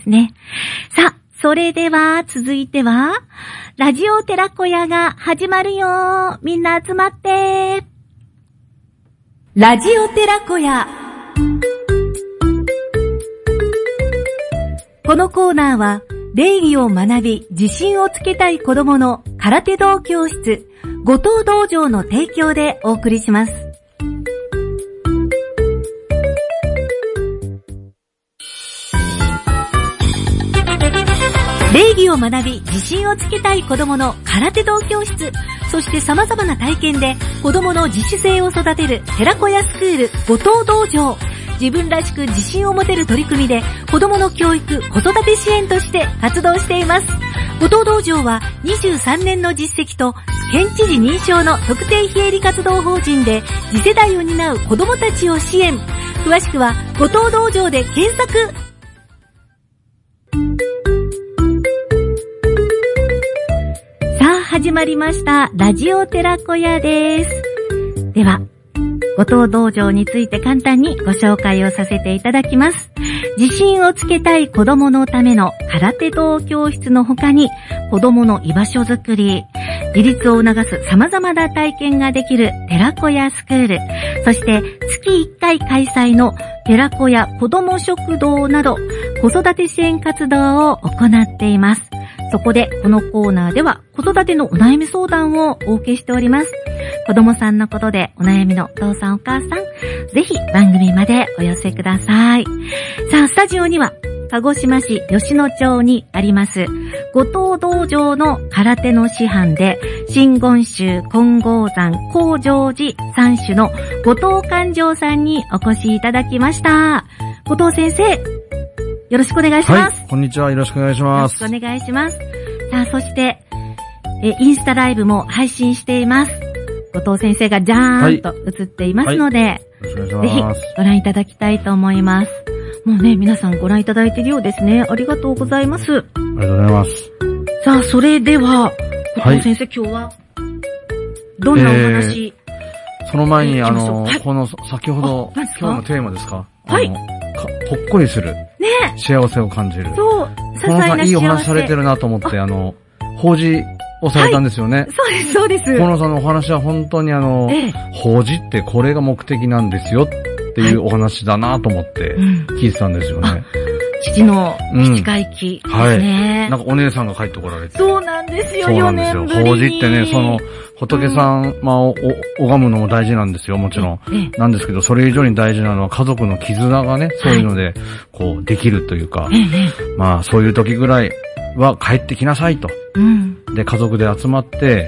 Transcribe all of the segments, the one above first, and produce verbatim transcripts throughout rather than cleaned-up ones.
ね。さあ、それでは続いては、ラジオ寺子屋が始まるよ。みんな集まって。ラジオ寺子屋。このコーナーは、礼儀を学び、自信をつけたい子供の空手道教室、後藤道場の提供でお送りします。礼儀を学び、自信をつけたい子供の空手道教室、そして様々な体験で子供の自主性を育てる寺子屋スクール後藤道場。自分らしく自信を持てる取り組みで子供の教育、子育て支援として活動しています。後藤道場はにじゅうさんねんの実績と県知事認証の特定非営利活動法人で次世代を担う子供たちを支援。詳しくは後藤道場で検索。さあ始まりましたラジオ寺子屋です。では後藤道場について簡単にご紹介をさせていただきます。自信をつけたい子供のための空手道教室の他に、子供の居場所づくり、自立を促す様々な体験ができる寺子屋スクール、そして月いっかい開催の寺子屋子供食堂など子育て支援活動を行っています。そこでこのコーナーでは子育てのお悩み相談をお受けしております。子供さんのことでお悩みのお父さんお母さん、ぜひ番組までお寄せください。さあ、スタジオには鹿児島市吉野町にあります後藤道場の空手の師範で真言宗、金剛山、高成寺三種の後藤寛丈さんにお越しいただきました。後藤先生、よろしくお願いします。 はい、こんにちは。よろしくお願いします。 よろしくお願いします。さあ、そしてえインスタライブも配信しています。後藤先生がジャーンと映っていますので、はいはい、ぜひご覧いただきたいと思います。もうね、皆さんご覧いただいているようですね。ありがとうございます。ありがとうございます。 さあ、それでは、後藤先生、はい、今日は、どんなお話、 えー、その前に、あの、はい、この、先ほど、今日のテーマですか？ はい。 ほっこりする。 ね。 幸せを感じる。 そう。 些細な幸せ。このさんいいお話されてるなと思って、あの、法事をされたんですよね。 はい、そうです、そうです。 河野さんのお話は本当にあの、ええ、法事ってこれが目的なんですよっていうお話だなと思って聞いてたんですよね。はい、うん、 父の七回忌ですね、うん。はい。 なんかお姉さんが帰ってこられて。 そうなんですよ、 そうなんですよ。法事ってね、その、仏様を拝むのも大事なんですよ、もちろん。ええ、なんですけど、それ以上に大事なのは家族の絆がね、そういうので、こう、できるというか、ええ、まあ、そういう時ぐらいは帰ってきなさいと。うん、で、家族で集まって、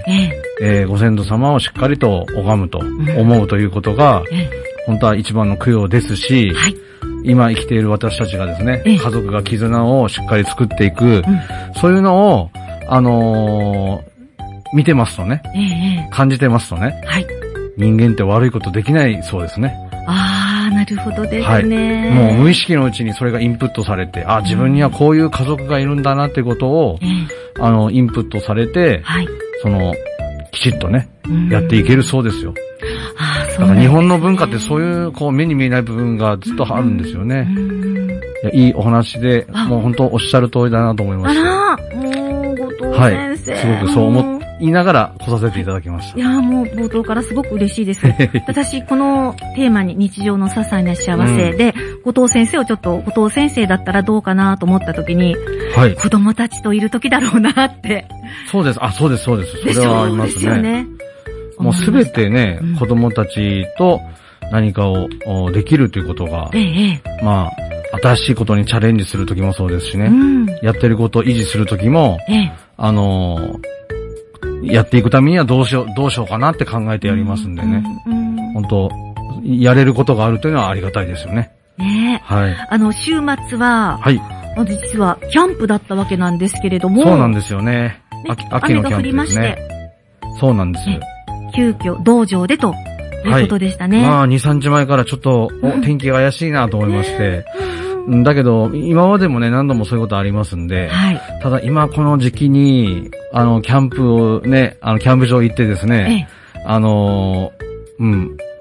えええー、ご先祖様をしっかりと拝むと思うということが、ええ、本当は一番の供養ですし、はい、今生きている私たちがですね、ええ、家族が絆をしっかり作っていく、うん、そういうのを、あのー、見てますとね、ええ、感じてますとね、はい、人間って悪いことできないそうですね。 あー、なるほどですね。 はい、もう無意識のうちにそれがインプットされて、あ、自分にはこういう家族がいるんだなってことを、ええ、あの、インプットされて、はい、その、きちっとね、やっていけるそうですよ。 あ、そうですね。 だから日本の文化ってそういう、こう、目に見えない部分がずっとあるんですよね。い, いいお話で、もう本当おっしゃる通りだなと思いました。 あら、もう、後藤先生。 はい。すごくそう思って、言いながら来させていただきました。 いやーもう冒頭からすごく嬉しいです。私、このテーマに日常の些細な幸せで、うん、後藤先生をちょっと、後藤先生だったらどうかなと思った時に、はい、子供たちといる時だろうなって。 そうです。あ、そうです、そうです。それはありますね。 ですよね。 もうすべてね、うん、子供たちと何かをできるということが、ええ、まあ、新しいことにチャレンジする時もそうですしね、うん、やってることを維持する時も、ええ、あのー、やっていくためにはどうしよう、どうしようかなって考えてやりますんでね。うんうん、本当、やれることがあるというのはありがたいですよね。 ねえ。はい。あの、週末は、はい。実は、キャンプだったわけなんですけれども。 そうなんですよね。秋、秋のキャンプですね。雨が降りまして。そうなんです。 急遽、道場でということでしたね。 はい、まあ、に、さんじまえからちょっと、お、天気が怪しいなと思いまして。だけど、今までもね、何度もそういうことありますんで、はい、ただ今この時期に、あの、キャンプをね、あの、キャンプ場行ってですね、ええ、あの、うん、ちょっ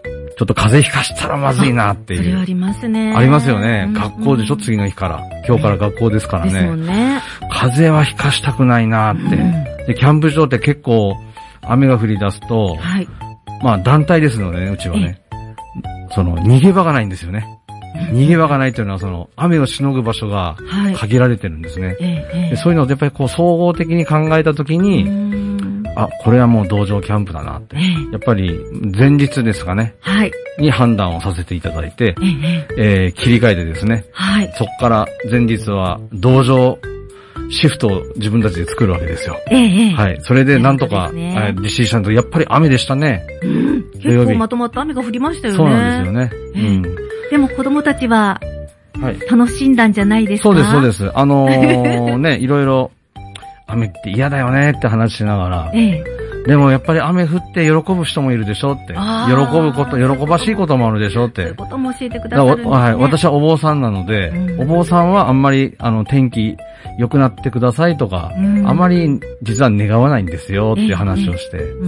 ちょっと風邪ひかしたらまずいなっていう。 それありますね。 ありますよね。 うん、 学校でしょ、次の日から。今日から学校ですからね。 ですもんね。 風邪はひかしたくないなって、うん。で、キャンプ場って結構雨が降り出すと、はい、まあ団体ですのでね、うちはね。その、逃げ場がないんですよね。逃げ場がないというのは、その、雨をしのぐ場所が限られてるんですね。はい、でそういうのをやっぱりこう、総合的に考えたときに、あ、これはもう道場キャンプだなって。やっぱり、前日ですかね。はい。に判断をさせていただいて、えー、切り替えてですね。はい。そこから前日は、道場、シフトを自分たちで作るわけですよ。ええ。はい。それでなんとか、ね、ディシーションと、やっぱり雨でしたね。 うん。結構まとまった雨が降りましたよね。 そうなんですよね。 うん。でも子供たちは、はい。楽しんだんじゃないですか？ そうです、そうです。あのー、ね、いろいろ、雨って嫌だよねって話しながら、ええ。でもやっぱり雨降って喜ぶ人もいるでしょって。喜ぶこと、喜ばしいこともあるでしょって。 そういうことも教えてくださるんですね。 はい。私はお坊さんなので、うん、お坊さんはあんまり、あの、天気良くなってくださいとか、うん、あまり実は願わないんですよっていう話をして。うん、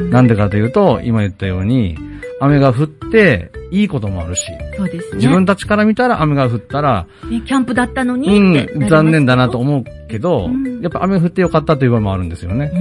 なんでかというと、今言ったように、雨が降って、いいこともあるし。 そうですね。 自分たちから見たら雨が降ったら、 ね、キャンプだったのにって、 うん、残念だなと思うけど、うん、やっぱ雨降ってよかったという場合もあるんですよね。うん、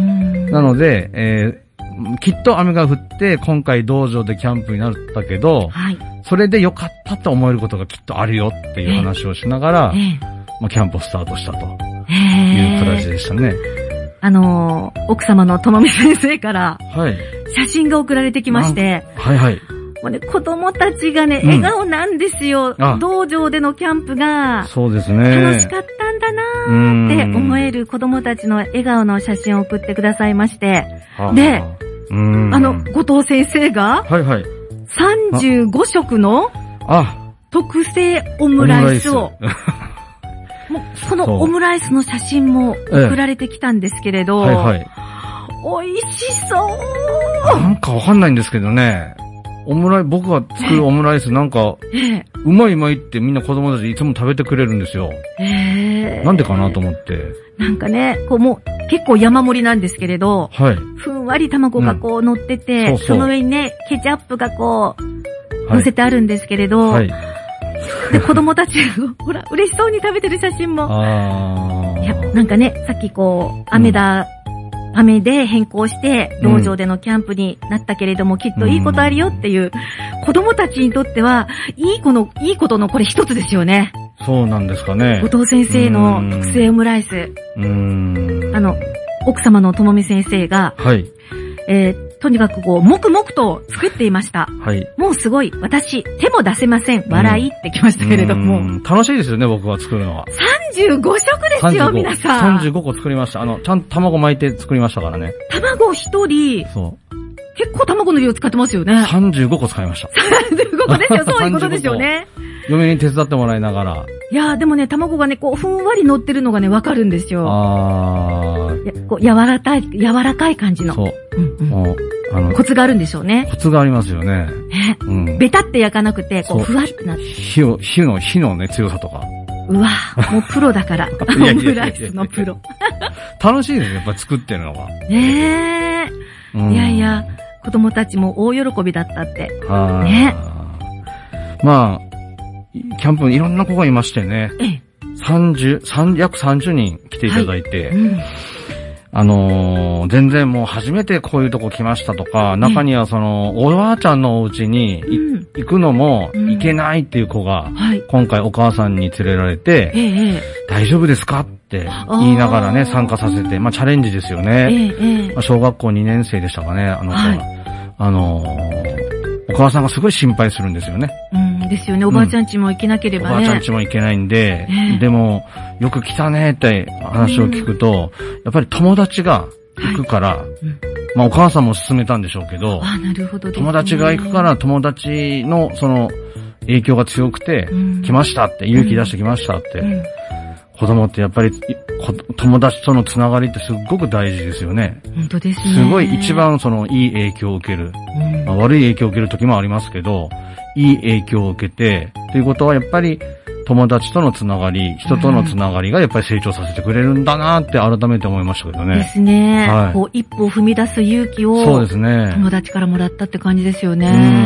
なので、えー、きっと雨が降って今回道場でキャンプになったけど、はい、それでよかったと思えることがきっとあるよっていう話をしながら、えーまあ、キャンプをスタートしたという形でしたね。 あのー、奥様のともみ先生から、はい、写真が送られてきまして、 はいはい。 もうね、子供たちがね、笑顔なんですよ。うん、道場でのキャンプが。 そうですね。 楽しかったんだなーって思える子供たちの笑顔の写真を送ってくださいまして。で、あの、後藤先生が、はいはい。さんじゅうご食の、特製オムライスを、もうそのオムライスの写真も送られてきたんですけれど、はいはい。美味しそうなんかわかんないんですけどね。オムライス、僕が作るオムライスなんか、ええ、うまいうまいってみんな子供たちいつも食べてくれるんですよ。ええ、なんでかなと思って。 なんかね、こうもう結構山盛りなんですけれど、はい。ふんわり卵がこう乗ってて、うん、そうそう、その上にね、ケチャップがこう、乗せてあるんですけれど、はい。で、子供たちが、ほら、嬉しそうに食べてる写真も。ああ。いや、なんかね、さっきこう、雨だ、うん雨で変更して、道場でのキャンプになったけれども、うん、きっといいことあるよっていう、子供たちにとっては、いい子の、いいことのこれ一つですよね。 そうなんですかね。 後藤先生の特製オムライス。うーん。あの、奥様のともみ先生が、はい。えー、とにかくこう、黙々と作っていました。はい。もうすごい、私、手も出せません。笑いってきましたけれども。うん、 楽しいですよね、僕は作るのは。 さんじゅうご食ですよ、皆さん。 さんじゅうごこ作りました。あの、ちゃんと卵巻いて作りましたからね。 卵一人。そう。結構卵の量使ってますよね。 さんじゅうごこ使いました。 さんじゅうごこですよ、そういうことですよね。 嫁に手伝ってもらいながら。 いやーでもね、卵がね、こう、ふんわり乗ってるのがね、わかるんですよ。あー。こう、柔らかい、柔らかい感じの。そう。うんうん、もう、あの、コツがあるんでしょうね。 コツがありますよね。 ね。うん。ベタって焼かなくて、こう、ふわってなって。 火を、火の、火のね、強さとか。 うわぁ、もうプロだから。オムライスのプロ。 楽しいですね、やっぱ作ってるのが。 ねえ、うん。いやいや、子供たちも大喜びだったって。ね。 まあ、キャンプにいろんな子がいましてね。ええ。さんじゅう、三、約さんじゅうにん来ていただいて。はい、うん、あのー、全然もう初めてこういうとこ来ましたとか、中にはその、おばあちゃんのお家に、うん、行くのも行けないっていう子が、うんはい、今回お母さんに連れられて、ええ、大丈夫ですかって言いながらね、参加させて、まあチャレンジですよね。ええまあ、小学校にねん生でしたかね、あの子は。はい、あのー、お母さんがすごい心配するんですよね。 うんですよね。おばあちゃん家も行けなければね。 おばあちゃん家も行けないんで、えー、でも、よく来たねって話を聞くと、うん、やっぱり友達が行くから、はいうん、まあお母さんも勧めたんでしょうけど、 あ、なるほどですね、 友達が行くから友達のその影響が強くて、うん、来ましたって、勇気出して来ましたって、うんうん、子供ってやっぱり友達とのつながりってすっごく大事ですよね。 本当ですね。 すごい一番そのいい影響を受ける。うんまあ、悪い影響を受ける時もありますけど、いい影響を受けて、ということはやっぱり友達とのつながり、人とのつながりがやっぱり成長させてくれるんだなって改めて思いましたけどね。 ですね。はい。こう一歩を踏み出す勇気を、そうですね。友達からもらったって感じですよね。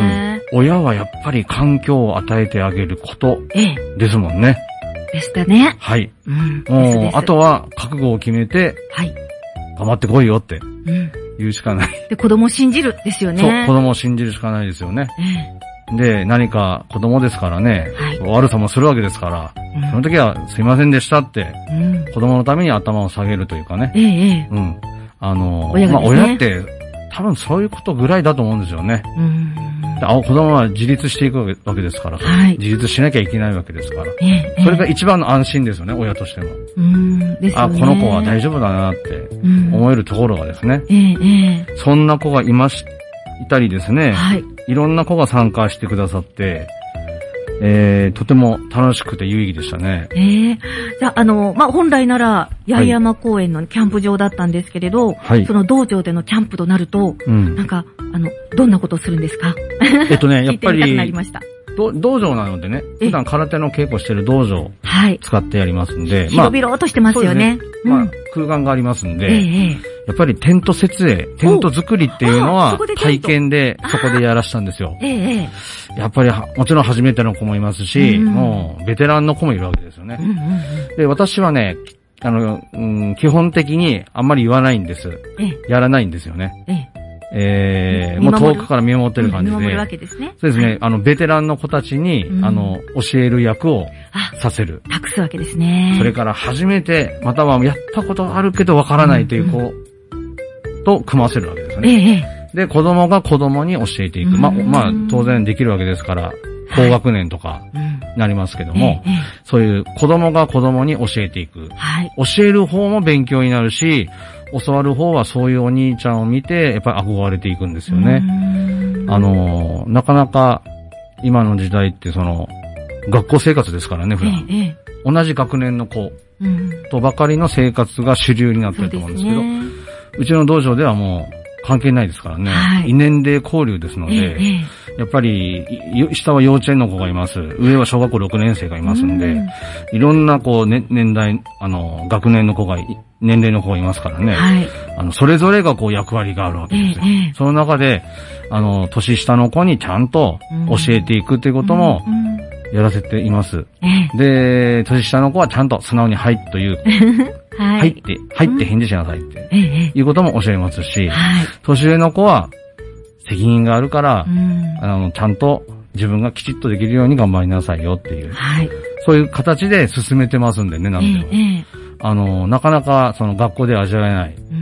親はやっぱり環境を与えてあげることですもんね。 ええ、でしたね。 はい。 うん。 もう、ですですあとは覚悟を決めて、はい。頑張ってこいよって、言うしかない。うん、 で、子供を信じるですよね。 そう、子供を信じるしかないですよね。ええ、で、何か子供ですからね、はい、悪さもするわけですから、うん、その時はすいませんでしたって、うん、子供のために頭を下げるというかね。ええ、うん。あの、親がですね、まあ親って多分そういうことぐらいだと思うんですよね。うんあ子供は自立していくわけですから、はい、自立しなきゃいけないわけですから、ええ、それが一番の安心ですよね、親としても。うんですよね、あ、この子は大丈夫だなって思えるところがですね、ええ、そんな子がいまし、いたりですね、はい、いろんな子が参加してくださって、えー、とても楽しくて有意義でしたね。 えー、じゃあ、あの、まあ、本来なら、八重山公園のキャンプ場だったんですけれど、はい、その道場でのキャンプとなると、うん、なんか、あの、どんなことをするんですか？ えっとね、やっぱり、道場なのでね、普段空手の稽古してる道場を使ってやりますんで、 まあ、広々としてますよね。 まあ、空間がありますんで、ええ、やっぱりテント設営、テント作りっていうのは体験でそこでやらしたんですよ。ええ、やっぱりもちろん初めての子もいますし、うん、もうベテランの子もいるわけですよね。うんうんうん、で、私はね、あの、うん、基本的にあんまり言わないんです。ええ、やらないんですよね。えええー、もう遠くから見守ってる感じで。 見守るわけですね。 そうですね。あの、ベテランの子たちに、うん、あの、教える役をさせる。 託すわけですね。 それから初めて、またはやったことあるけどわからないという子と組ませるわけですね。ええ、で、子供が子供に教えていく。ま、まあ、当然できるわけですから、高学年とかなりますけども、はい、そういう子供が子供に教えていく。はい、教える方も勉強になるし、教わる方はそういうお兄ちゃんを見て、やっぱり憧れていくんですよね。あの、なかなか今の時代ってその、学校生活ですからね、普段。ええ、同じ学年の子とばかりの生活が主流になってると思うんですけど、う, ね、うちの道場ではもう関係ないですからね。はい、異年齢交流ですので、ええ、やっぱり、下は幼稚園の子がいます。上は小学校ろくねん生がいますんで、んいろんなこう、ね、年代、あの、学年の子が、年齢の子がいますからね。はい、あの、それぞれがこう役割があるわけですよ。ええ、その中で、あの、年下の子にちゃんと教えていくっていうことも、やらせています。ええ、で、年下の子はちゃんと素直にはいという。はい、入って、入って返事しなさいって、うん、いうことも教えますし、はい、年上の子は責任があるから、うん、あの、ちゃんと自分がきちっとできるように頑張りなさいよっていう、はい、そういう形で進めてますんでね、なんでも。ええ、あの、なかなかその学校では味わえない、うん、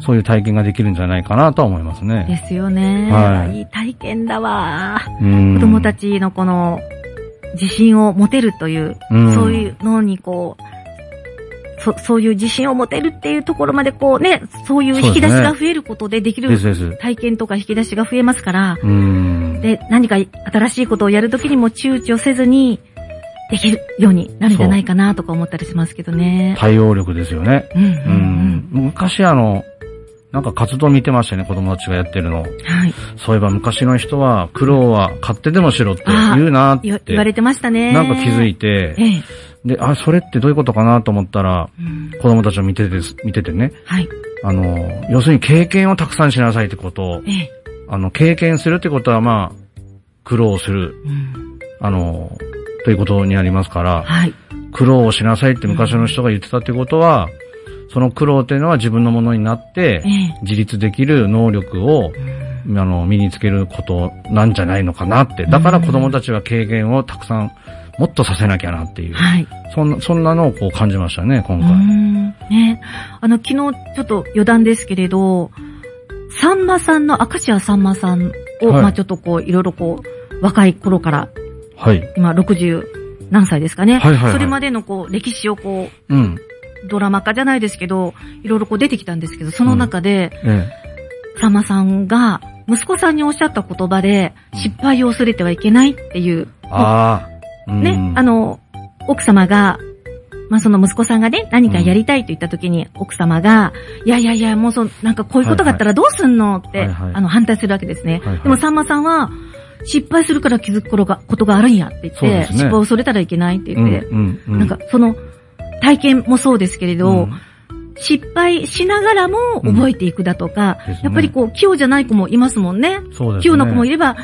そういう体験ができるんじゃないかなと思いますね。 ですよね。はい。いい体験だわ。うん、子供たちのこの自信を持てるという、うん、そういうのにこう、そ、そういう自信を持てるっていうところまでこうね、そういう引き出しが増えることでできる体験とか引き出しが増えますから、で、何か新しいことをやるときにも躊躇せずにできるようになるんじゃないかなとか思ったりしますけどね。 対応力ですよね。うんうんうん、昔あの、なんか活動見てましたね、子供たちがやってるの。はい。そういえば昔の人は苦労は買ってでもしろって言うなって。 言われてましたね。 なんか気づいて、ええ、で、あ、それってどういうことかなと思ったら、うん、子供たちを見てて、見ててね。はい。あの、要するに経験をたくさんしなさいってことを、ええ、あの、経験するってことはまあ、苦労する、うん、あの、ということにありますから、はい。苦労をしなさいって昔の人が言ってたってことは、その苦労っていうのは自分のものになって、ええ、自立できる能力を、うん、あの、身につけることなんじゃないのかなって。だから子供たちは経験をたくさん、もっとさせなきゃなっていう。はい。そんな、そんなのをこう感じましたね、今回。うん。 ね。あの、昨日ちょっと余談ですけれど、さんまさんの、明石家さんまさんを、はい、まあちょっとこう、いろいろこう、若い頃から、はい。今、ろくじゅう何歳ですかね。はいはい、はい。それまでのこう、歴史をこう、うん。ドラマ化じゃないですけど、いろいろこう出てきたんですけど、その中で、うんええ、さんまさんが、息子さんにおっしゃった言葉で、失敗を恐れてはいけないっていう。ああ。ね、あの、奥様が、まあ、その息子さんがね、何かやりたいと言った時に、奥様が、いやいやいや、もうそ、なんかこういうことがあったらどうすんのって、はいはい、あの、反対するわけですね。はいはい、でもさんまさんは、失敗するから気づくことが、ことがあるんやって言って、ね、失敗を恐れたらいけないって言って、うんうんうん、なんかその、体験もそうですけれど、うん、失敗しながらも覚えていくだとか、うんね、やっぱりこう、器用じゃない子もいますもんね。そうですね。器用な子もいれば、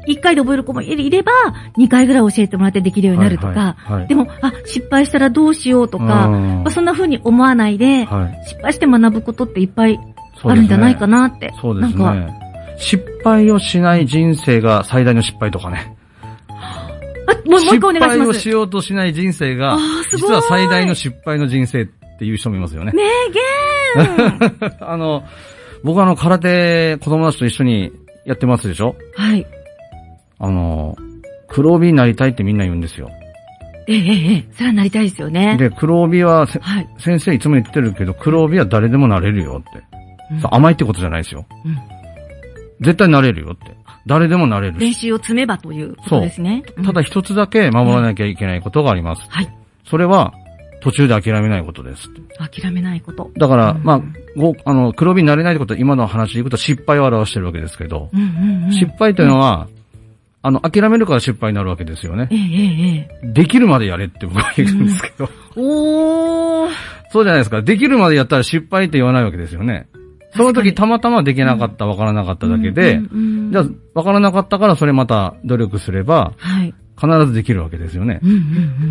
いっかいで覚える子もいれば、にかいぐらい教えてもらってできるようになるとか、はいはいはい、でも、あ、失敗したらどうしようとか、まあ、そんな風に思わないで、はい、失敗して学ぶことっていっぱいあるんじゃないかなって。 そうですね。なんか失敗をしない人生が最大の失敗とかね。 あ、もう、もう一個お願いします。 失敗をしようとしない人生が、実は最大の失敗の人生っていう人もいますよね。 名言あの、僕はあの、空手、子供たちと一緒にやってますでしょ？ はい。 あの、黒帯になりたいってみんな言うんですよ。 ええええ、それはなりたいですよね。 で、黒帯は、はい、先生いつも言ってるけど、黒帯は誰でもなれるよって。うん、甘いってことじゃないですよ。うん、絶対なれるよって。誰でもなれるし。 練習を積めばということですね。 そう。ただ一つだけ守らなきゃいけないことがあります。うん、はい。それは、途中で諦めないことです。 諦めないこと。 だから、うん、まあ、ご、あの、黒帯になれないってことは今の話でいくと失敗を表してるわけですけど、うんうんうん、失敗というのは、うん、あの、諦めるから失敗になるわけですよね。ええええ。できるまでやれって僕は言うんですけど。うん、おー。そうじゃないですか。できるまでやったら失敗って言わないわけですよね。その時たまたまできなかった、わからなかっただけで、うんうんうん、じゃあ、わからなかったからそれまた努力すれば、はい、必ずできるわけですよね。うんうんうん、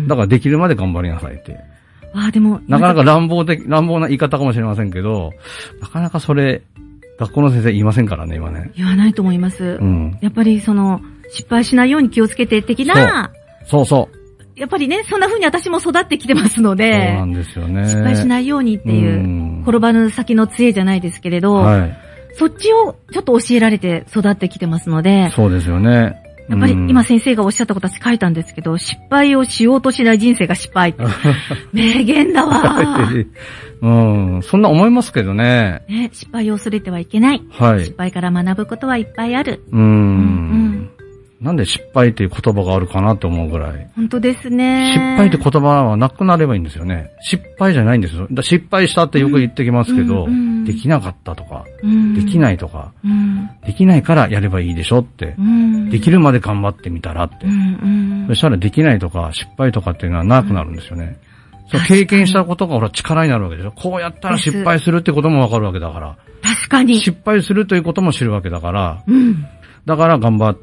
だからできるまで頑張りなさいって。 ああ、でも。 なかなか乱暴的、乱暴な言い方かもしれませんけど、なかなかそれ、学校の先生言いませんからね、今ね。 言わないと思います。うん。やっぱりその、失敗しないように気をつけて的な。 そう、そうそう。 やっぱりね、そんな風に私も育ってきてますので。 そうなんですよね。 失敗しないようにっていう、転ばぬ先の杖じゃないですけれど、はい。そっちをちょっと教えられて育ってきてますので。 そうですよね。 やっぱり今先生がおっしゃったこと私書いたんですけど、失敗をしようとしない人生が失敗って。名言だわ。 うん、そんな思いますけどね。 ね、失敗を恐れてはいけない。はい。失敗から学ぶことはいっぱいある。 うん。うんうんなんで失敗っていう言葉があるかなって思うぐらい。 本当ですね。 失敗って言葉はなくなればいいんですよね。失敗じゃないんですよ。だ失敗したってよく言ってきますけど、うんうん、できなかったとか、うん、できないとか、うん、できないからやればいいでしょって、うん、できるまで頑張ってみたらって、うんうん、そしたらできないとか失敗とかっていうのはなくなるんですよね。うん、そう経験したことがほら力になるわけでしょ。こうやったら失敗するってこともわかるわけだから。 確かに。 失敗するということも知るわけだから、うん、だから頑張って、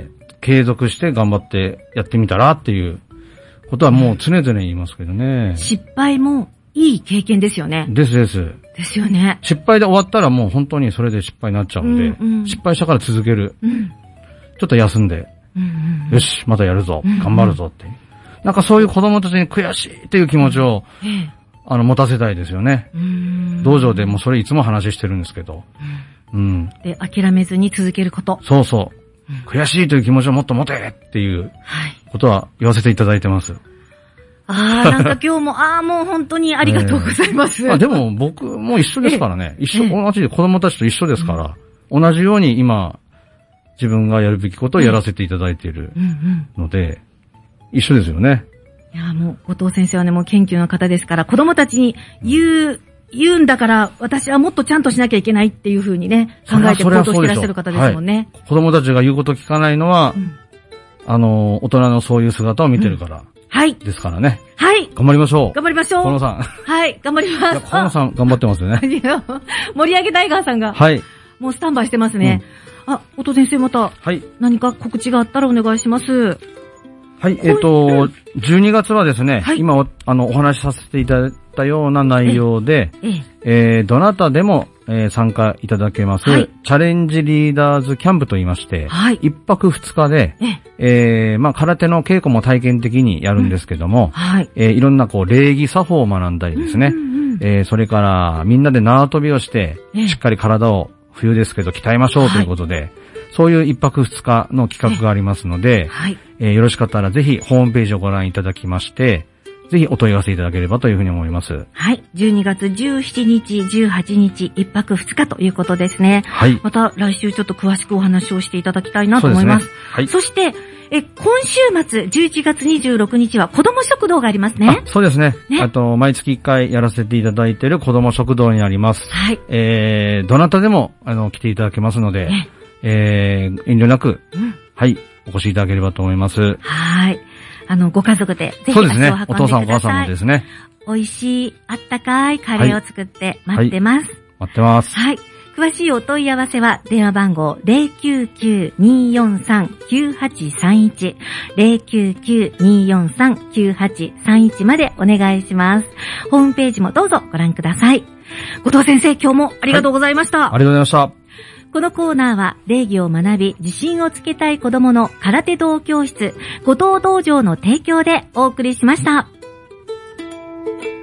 継続して頑張ってやってみたらっていうことはもう常々言いますけどね。 失敗もいい経験ですよね。 ですです。 ですよね。 失敗で終わったらもう本当にそれで失敗になっちゃうんで、うんうん、失敗したから続ける。うん、ちょっと休んで、うんうんうん、よし、またやるぞ、うんうん、頑張るぞって。なんかそういう子供たちに悔しいっていう気持ちを、うんええ、あの持たせたいですよね。うん道場でもそれいつも話してるんですけど。 うんうん、で、諦めずに続けること。 そうそう。悔しいという気持ちをもっと持てっていうことは言わせていただいてます。はい、 ああ、なんか今日も、ああ、もう本当にありがとうございます。えー、 あでも僕も一緒ですからね。一緒、同じで子供たちと一緒ですから、うん、同じように今、自分がやるべきことをやらせていただいているので、うんうんうん、一緒ですよね。 いや、もう、後藤先生はね、もう研究の方ですから、子供たちに言う、言うんだから、私はもっとちゃんとしなきゃいけないっていうふうにね、考えて行動していらっしゃる方ですもんね。 はい、子供たちが言うこと聞かないのは、うん、あの、大人のそういう姿を見てるから。うん、はい。ですからね。 はい。 頑張りましょう。 頑張りましょう。 河野さん。 はい、頑張ります。 河野さん、頑張ってますよね。 盛り上げタイガーさんが。はい。もうスタンバイしてますね。うん、あ、音先生また。はい。何か告知があったらお願いします。 はい、えっと、じゅうにがつはですね、はい、今お、あの、お話しさせていただいたような内容で、えええー、どなたでも、えー、参加いただけます、はい、チャレンジリーダーズキャンプと言いまして、はい、いっぱくふつかで、ええー、まあ、空手の稽古も体験的にやるんですけども、うんはいえー、いろんなこう、礼儀作法を学んだりですね、うんうんうんえー、それからみんなで縄跳びをして、しっかり体を冬ですけど鍛えましょうということで、はいそういう一泊二日の企画がありますので、はいえー、よろしかったらぜひホームページをご覧いただきまして、ぜひお問い合わせいただければというふうに思います。 はい。じゅうにがつじゅうしちにち、じゅうはちにち、一泊二日ということですね。はい。また来週ちょっと詳しくお話をしていただきたいなと思います。そうですね。はい。そして、え、今週末、じゅういちがつにじゅうろくにちは子供食堂がありますね。 そうですね。ね。あと、毎月いっかいやらせていただいている子供食堂になります。はい。えー、どなたでも、あの、来ていただけますので、ねえー、遠慮なく、うん、はい、お越しいただければと思います。 はい。あの、ご家族で、ぜひ足を運んでください。そうですね。 お父さんお母さんもですね。 美味しい、あったかいカレーを作って待ってます。はいはい、 待ってます。 はい。 詳しいお問い合わせは電話番号 ゼロきゅうきゅう にーよんさん きゅうはちさんいち ゼロきゅうきゅう にーよんさん きゅうはちさんいちまでお願いします。ホームページもどうぞご覧ください。後藤先生、今日もありがとうございました。はい、 ありがとうございました。 このコーナーは礼儀を学び自信をつけたい子供の空手道教室後藤道場の提供でお送りしました。